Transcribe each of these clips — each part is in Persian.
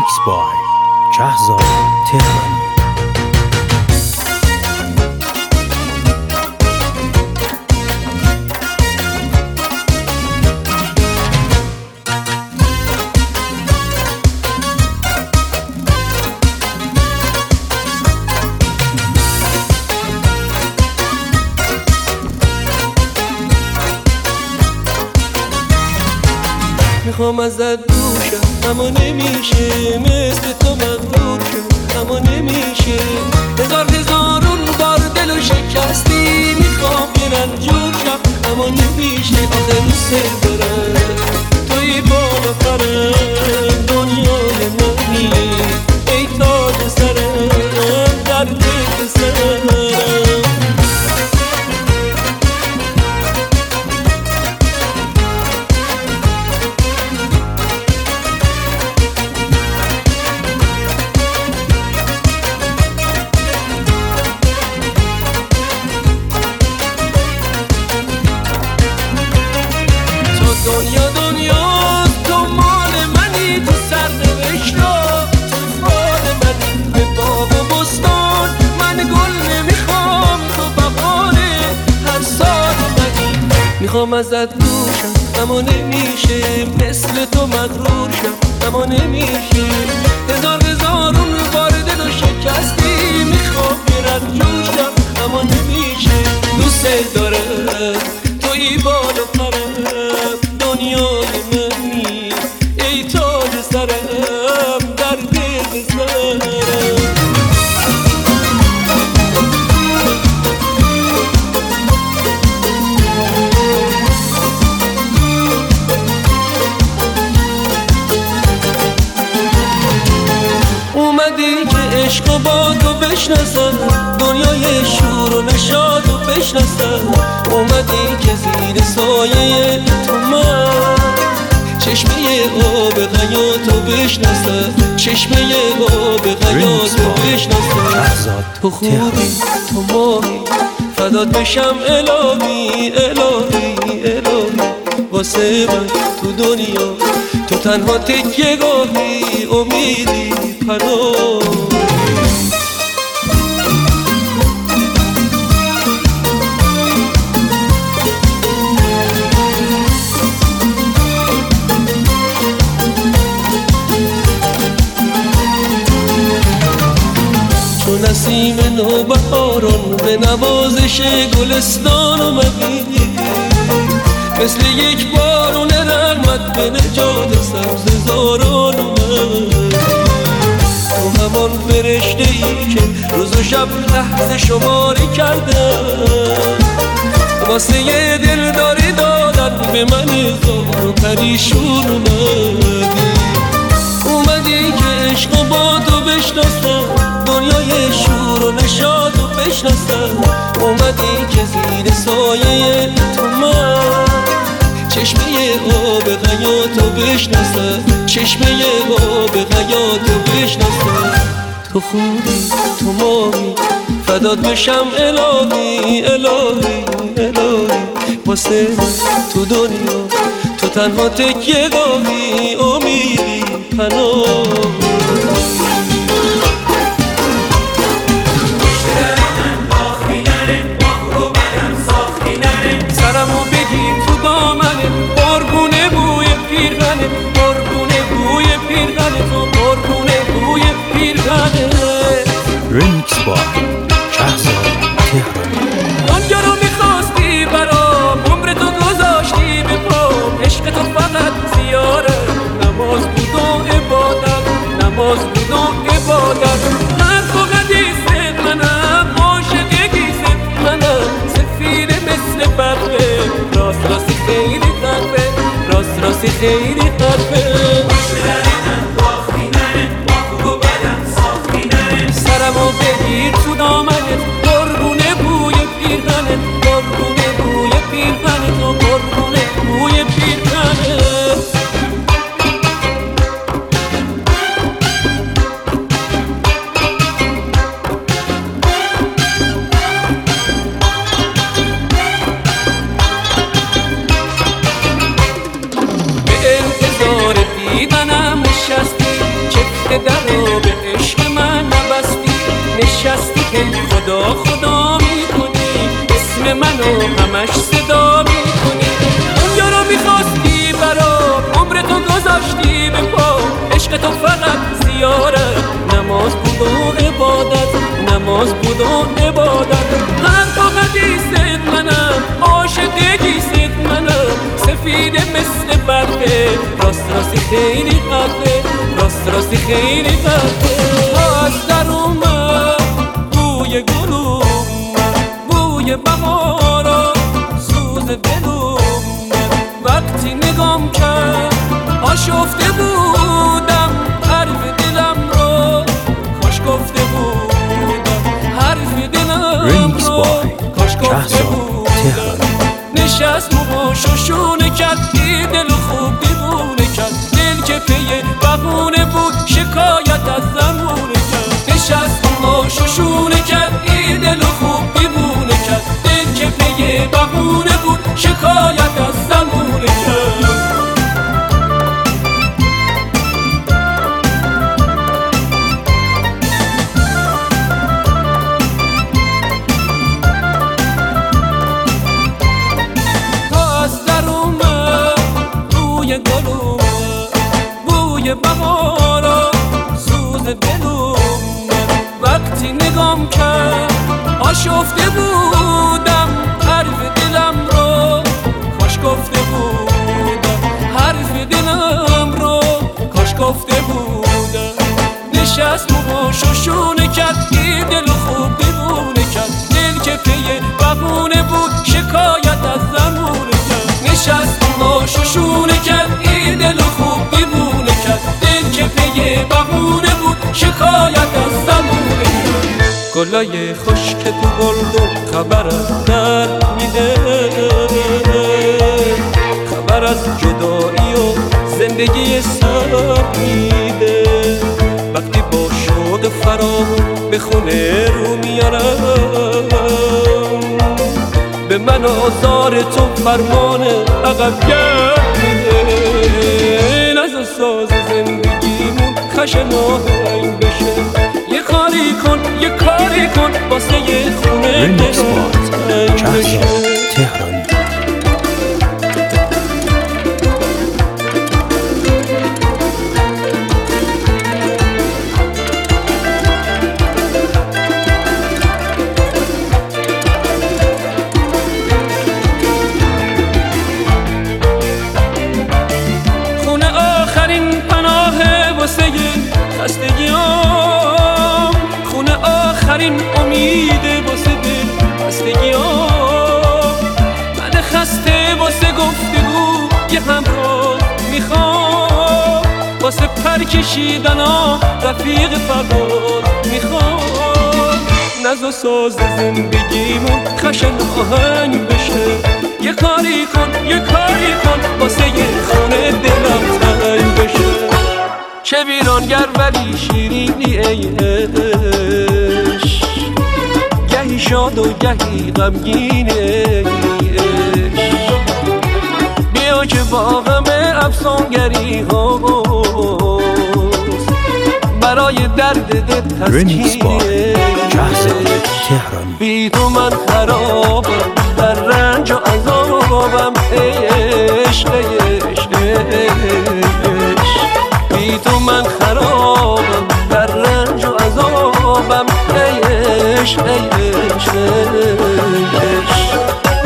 ریمیکس بای شهزاد تهرانی. میخوام ازت دور شم اما نمیشه، مثل تو مغرور شم اما نمیشه. هزارون بار دلو شکستی، میخوام یه رنجور شم اما نمیشه. آخه دوست دارم توی بالا پرم، دنیای منی ای تاج سرم، در دل سرم. دنیا تو مال منی، تو سرنوشتا تو فال منی. به باغ و بستان من گل نمیخوام، تو بهار هر سال منی. میخوام ازت دور شم اما نمیشه، مثل تو مغرور شم اما نمیشه. هزارون بار دلو شکستی، میخوام یه رنجور شم اما نمیشه. دوست دارم توی بالا پرم، دنیای منی ای تاج سرم، در دل سرم. اومدی که عشق و بادو بشناسم، دنیای شور و نشاد و بشناسم. اومدی که زیر سایه تو من چشمه آب حیاتو بشناسم، چشمه آب حیاتو بشناسم. تو خوبی تو ماهی، فدات بشم الهی الهی الهی. واسه من تو دنیا تو تنها تکیه گاهی، امیدی پناهی. تو نسیم نوبهاران به نوازش گلستان اومدی، مثل یک بارون رحمت به نجات سبززاران اومدی. تو همان فرشته ای که روز و شب لحظه شماری کردم، واسه یه دلداری دادن به من زار و پریشون اومدی که عشق و بادو بشناسم، دنیای شور و نشاد و بشناسم. اومدی که زیر سایه تو من چشمه آب حیاتو بشناسم، چشمه آب حیاتو بشناسم. تو خوبی تو ماهی، فدات بشم الهی الهی الهی. واسه تو دنیا تو تنها تکیه گاهی، امیدی پناهی. سرمو بگیر تو دامنه، قربونه بوی پیرهنه، قربونه بوی پیرهنه، تو قربونه بوی پیرهنه. ریمیکس بای شهزاد تهرانی. دنیا رو میخواستی برام، عمر تو گذاشتی به پام. عشق تو فقط زیاره، نماز بود و عبادت، نماز بود و عبادت. حرف و حدیث منم، عاشق گیسه منم، سفیر مثل برقه، راست راستی خیلی قلبه، راست راستی خیلی قلبه. سرمو بگیر تو دامنت، قربونه بوی پیرهنت، قربونه بوی پیرهنت، تو قربونه بوی پیرهنت. اسم منو همش صدا میکنی. اون یارو میخواستی برا عمر تو گذاشتی به پا، عشق تو فقط زیارت نماز بود و عبادت، نماز بود و عبادت. هر تو حدیثت منم، عاشقگیست منم، سفید مثل برقه، راست راستی خیلی قده، راست راستی خیلی قده. از در اومد بوی گل اومد، بوی بهارا سوز دل اومد. وقتی نگام کرد آشفته بودم حرف دلم رو، کاش گفته بودم حرف دلم رو، کاش گفته بودم. نشست موهاشو شونه کرد، دل خوب دیوونه کرد، دل که پی بهونه بود شکایت از زمونه کرد. نشست موهاشو شونه کرد، دل خوب دیوونه کرد، دل که پی بهونه بود شکایت از زمونه کرد. بوی بهارا سوز دل اومد. وقتی نگام کرد آشفته بودم حرف دلم رو، کاش گفته بودم حرف دلم رو، کاش گفته بودم. نشست موهاشو شونه کرد، دل خوب دیوونه کرد، دل که پی بهونه بود شکایت از زمونه کرد. نشست موهاشو شونه کرد، دل خوب دیوونه کرد، دل که پی بهونه بود شکایت از زمونه کرد. گلای خشک تو گلدون خبرم در میده، خبر از جدایی و زندگی سر میده. وقتی با شوق فراغون به خونه رو میارم، به من آزار تو فرمان عقب گرد میده. نزد ساز زندگیمون خشن آهنگ بشه، یه کاری کن یه کاری کن واسه یه خونه دلتنگ بشه. تهرانی. خستگیام خونه آخرین امیده واسه دل خستگیام. من خسته واسه گفتگو یه همراه میخوام، واسه پر کشیدن رفیق فرار میخوام. نزد ساز زندگیمون خشن آهنگ بشه، یه کاری کن یه کاری کن واسه یه خونه دلم تنگ بشه. چه ویرانگر ولی شیرینی ای عشق، گهی شاد و گهی غمگین ای عشق. بیا که با غم افسانگری هاست، برای درد دل تسکین ای عشق. بی تو من خرابم در رنج و عذابم ای عشق ای عشق ای عشق. بی تو من خرابم در رنج و عذابم ای عشق ای عشق ای عشق.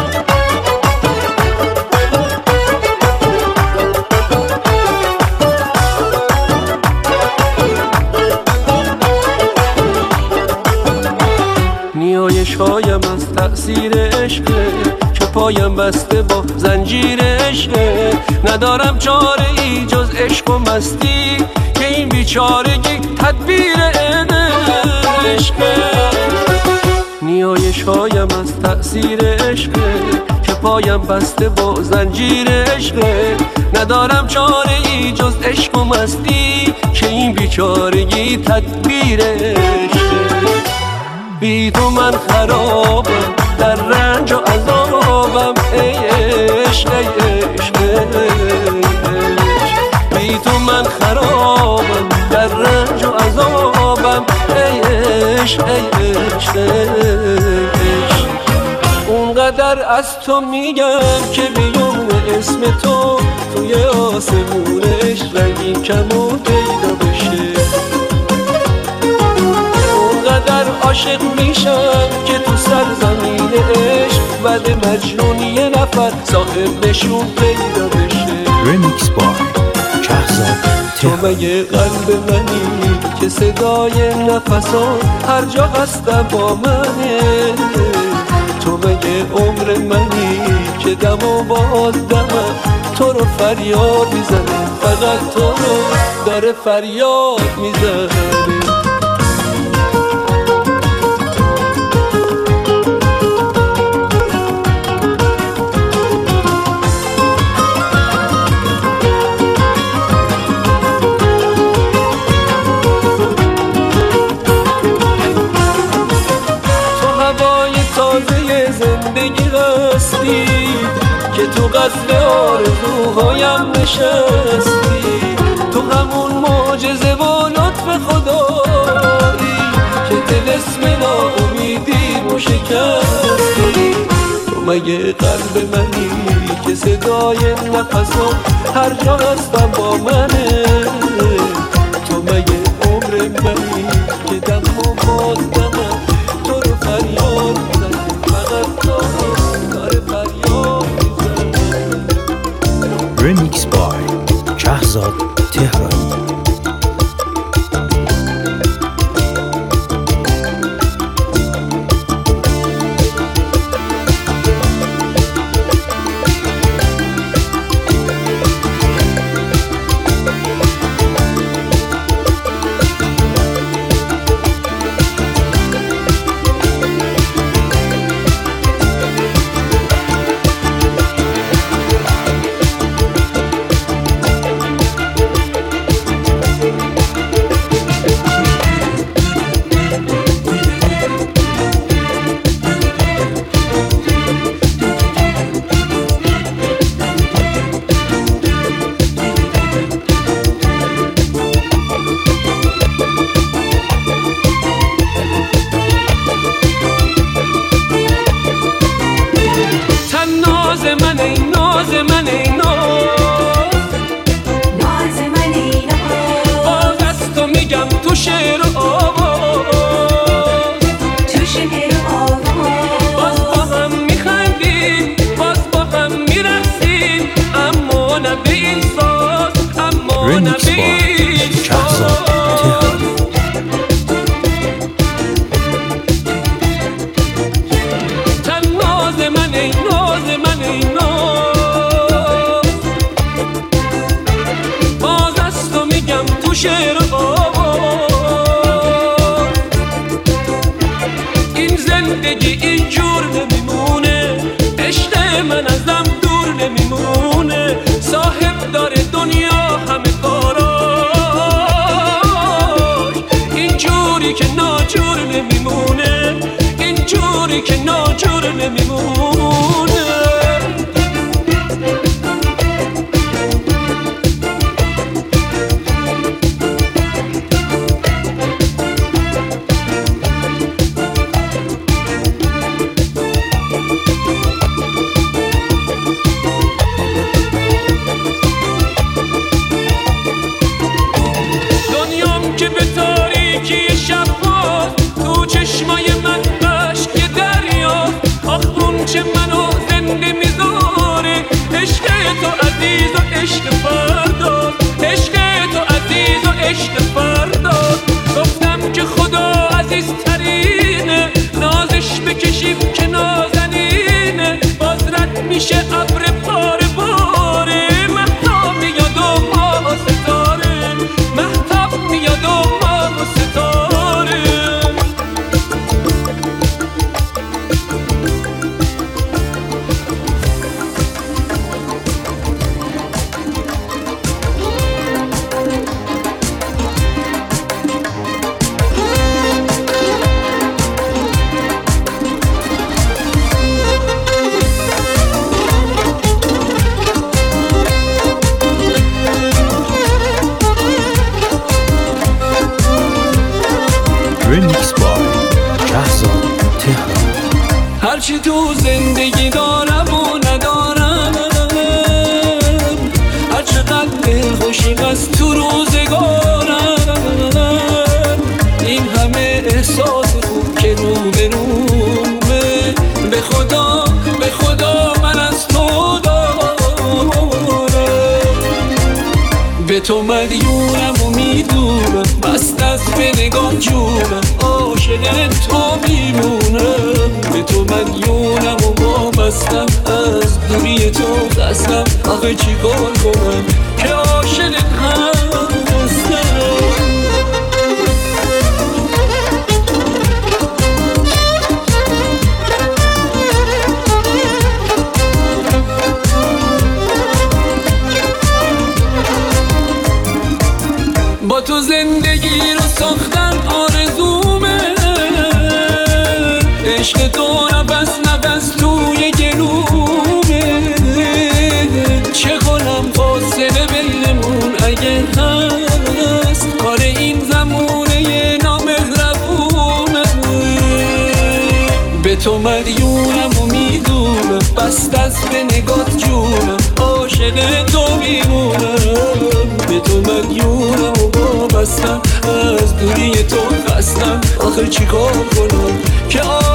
نیایش‌هایم از تأثیر عشقه، که پایم بسته با زنجیر عشقه. ندارم چاره ای جز عشق و مستی، که این بیچارگی تدبیر عشقه. نیایش‌هایم از تأثیر عشقه، که پایم بسته با زنجیر عشقه. ندارم چاره ای جز عشق و مستی، که این بیچارگی تدبیر عشقه. بی تو من خرابم در رنج و عذابم ای عشق ای عشق ای عشق. بی تو من خرابم در رنج و عذابم ای عشق ای عشق ای عشق. اونقدر از تو میگم که بیون اسم تو توی آسمون عشق رنگین کمون پیدا بشه. اونقدر عاشق میشم که تو سرزمین عشق بعد مجنون یه نفر صاحب نشون پیدا بشه. رمیکس بار شهرزاد تو مگه قلب منی که صدای نفسات هر جا هستم با منه؟ تو مگه عمر منی که دم و باز دمم تو رو فریاد میزنه، فقط تو رو داره فریاد میزنه. زندگی هستی که تو قصر آرزوهایم نشستی، تو همون معجزه و لطف خدایی که طلسم ناامیدی رو شکستی. تو مگه قلب منی که صدای نفسات هر جا هستم با منه؟ تو مگه عمر منی که دم و باز دمم تو رو فریاد میزنه، فقط تو داره فریاد میزنه. رمیکس بار شهرزاد تهرانی. رمیکس بار شهرزاد تهرانی. تن ناز من ای ناز من ای ناز، باز از تو میگم تو شعر و آواز. این زندگی اینجور نمیمونه، عشق من ازم دور نمیمونه، صاحب داره دنیا همه کاراش، اینجوری که ناجور نمیمونه، اینجوری که ناجور نمیمونه. که به تاریکی شب باز تو چشمای من اشک دریا، آخ اون چه منو زنده میذاره، عشق تو عزیز و عشق فردا، عشق تو عزیز و عشق فردا. گفتم که خدا عزیزترینه، نازش بکشیم که نازنینه، باز رد میشه ابر باره باره، مهتاب میاد و ما ستاره، مهتاب میاد و ما ستاره. رمیکس بار شهرزاد تهرانی. هر هرچی تو زندگی دارم و ندارم، هرچقدر دلخوشی از تو روزگارم، این همه احساس خوب که رو به رومه، به خدا به خدا من از تو دارم، به تو مدیونم و میدونم، بست از به نگاه جونم، عاشق تو میمونم، به تو مدیونم و وابستم، از دوری تو خستم، آخه چی کار کنم که عاشقت هستم. با تو زندگی رو ساختن آرزومه، عشق تو نفس نفس توی گلومه، چه کنم فاصله بینمون اگه هست، کار این زمونه نامهربونه، به تو مدیونم و میدونم، بست از به نگات جونم، عاشق تو میمونم، به تو مدیونم و وابستم، از دوری تو خستم، آخه چی کار کنم که